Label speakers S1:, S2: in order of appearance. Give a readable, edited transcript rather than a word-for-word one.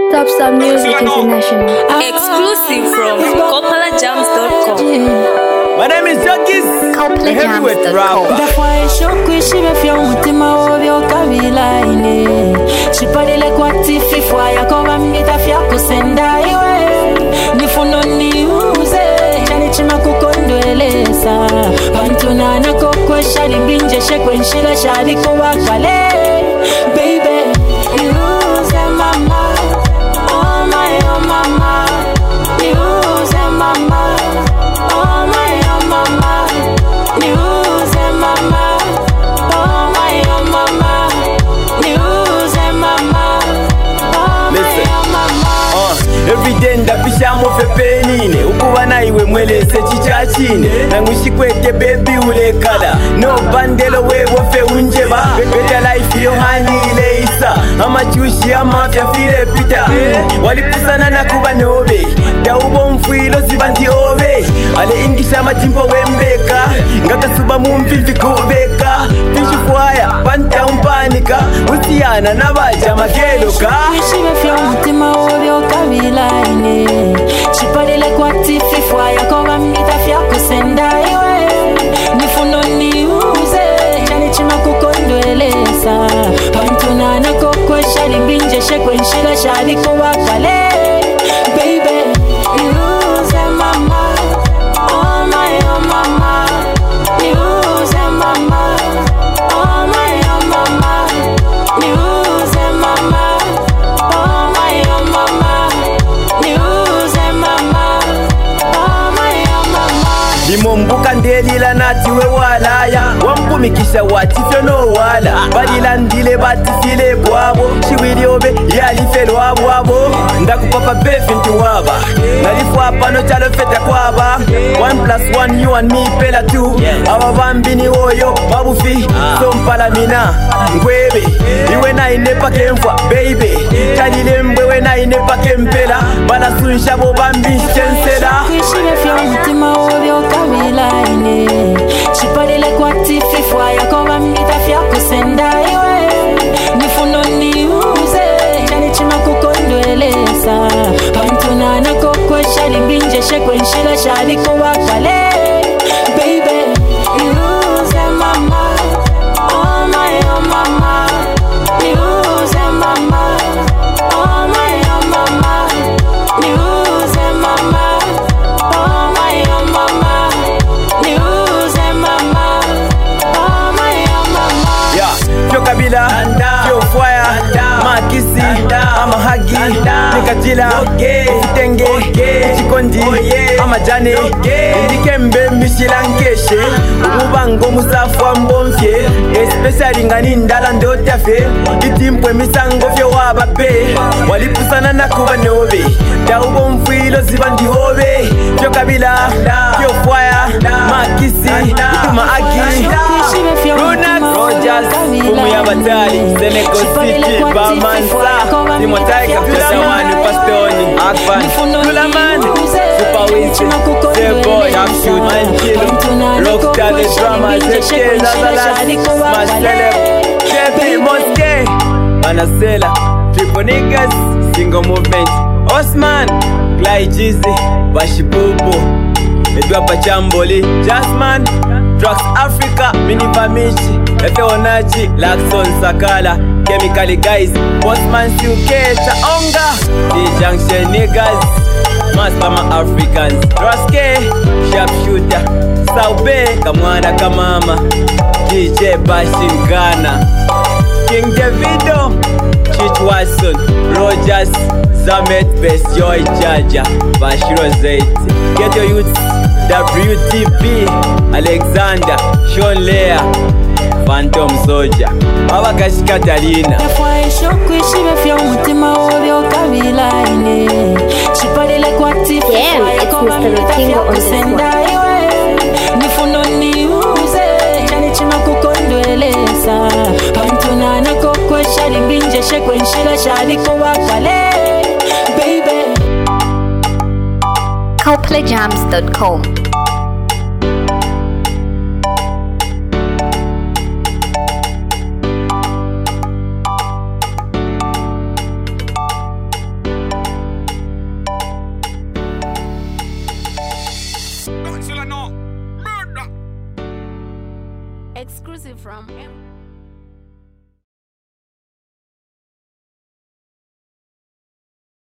S1: Top Star Music International.
S2: Exclusive from CoppolaJams.com.
S3: My name is Junkies, the heavyweight rapper.
S4: Dafai shokwi shibe fya umutima wobyo kabila ine Chipadile kwa tifi fwa yako bambita fya kusenda iwe Nifuno niuze, chani chima kukondwelesa Bantu nana kokwe shari binje shekwe nshila shari kwa kale Baby, niuze mama Oh my oh mama Niuze mama Oh my oh mama Niuze mama Oh my oh mama Niuze mama Oh my oh mama
S3: Every day ndapisha mofe penine ukuba naiwe mwelese chichachine nangushikweke baby ulekala no bandelo wewe fe unjeba better life yo hani ileisa amachushi amafya file pita walipusana na kuba nobe daubo mfwilo zibanti obe ale ingisha matimpo wembeka ngakasuba mumvivi kubeka tishikwaya panta umpanika usiana nabaja makeloka
S4: Shibe fya umutima wobyo kabila ine Chipadile kwa tifi fwa yako bambita fya kusenda iwe Nifuno niuze Chani chima kukondwelesa Bantu nana kokwe shari binje shekwe nshila shari kwa kale Baby, niuze mama Oh my oh mama Niuze mama Oh my oh mama Niuze mama Oh my oh mama Niuze mama Oh my oh mama
S3: Limombuka ndelila nati we walaya Wampumikisha watifyo no wala Balila ndile batifile bwabo Chiwiliobe yalifelo wabo Ndakupapa befi nti waba Nalifu apano chalo feta kwaba 1+1 you and me pela 2 Awa bambini oyo mabufi Sompala mina ngwebe Iwe na inepa kemfwa baby Chanile mbwewe na inepa kempela Bala sunsha bo bambi chensela
S4: Kishibe fya umutima wobyo kabila ine Chipadile kwa tifi fwa yako bambita fya kusenda iwe Nifuno niuze Chani chima kukondwelesa Bantu nana kokwe shari binje shekwe nshila shari kwa kale Baby, niuze mama Oh my oh mama Niuze mama Oh my oh mama Niuze mama Oh my oh mama Niuze mama Oh my oh mama
S3: Yeah, Fyo Kabila, Fyo Fwaya, Makisi, Amahagi, Nikajila, Kitenge, Chikondi, Amajane, Ndikembe Mishilankeshe, Ububango Musafwa Mbomfye, Especially ngani ndala ndotafe, Itimpwe misango fyo wabape, Walipusana na kuba nobe, Daubo mfwilo zibandi hobe, Fyo Kabila, Fyo Fwaya, Makisi, Itumaagi, Runak, Rogers, Umuya Batali, Seneco City, Bamansa, Timotai Kapesa Wanu, Pastoni, Akban, Kulaman, Super Winston, Boy, Upshoot, Manchilo, Rockstar, The Drama, ZK, Zazalas, Marcelep, Jeppy, Moske, Manasela, Triple Niggas, Single Movement, Osman, Clyde Jeezy, Bashibubu, Edwa Pachamboli, Jasmine, Drugs Africa, Minifamichi, Efe Onachi, Laxon Sakala, Chemically Guys, Postman UK, Chaonga, The Junction Niggas, Maspama Africans, Raske, Sharpshooter, Saube, Kamwana Kamama, DJ Bashim Ghana, King Davido, Chich Watson, Rogers, Zamet, Best Joy Jaja, Bashiro Zait, Get Your Youths, WTP, Alexander, Sean Lea, Phantom Soldier, Abakashi Catalina.
S4: Dafai shokwi shibe fya umutima wobyo kabila ine Chipadile kwa tifi fwa yako bambita fya kusenda iwe Nifuno niuze Chani chima kukondwelesa Bantu nana kokwe shari binje shekwe nshila shari kwa kale Baby
S1: CoppolaJams.com. Exclusive from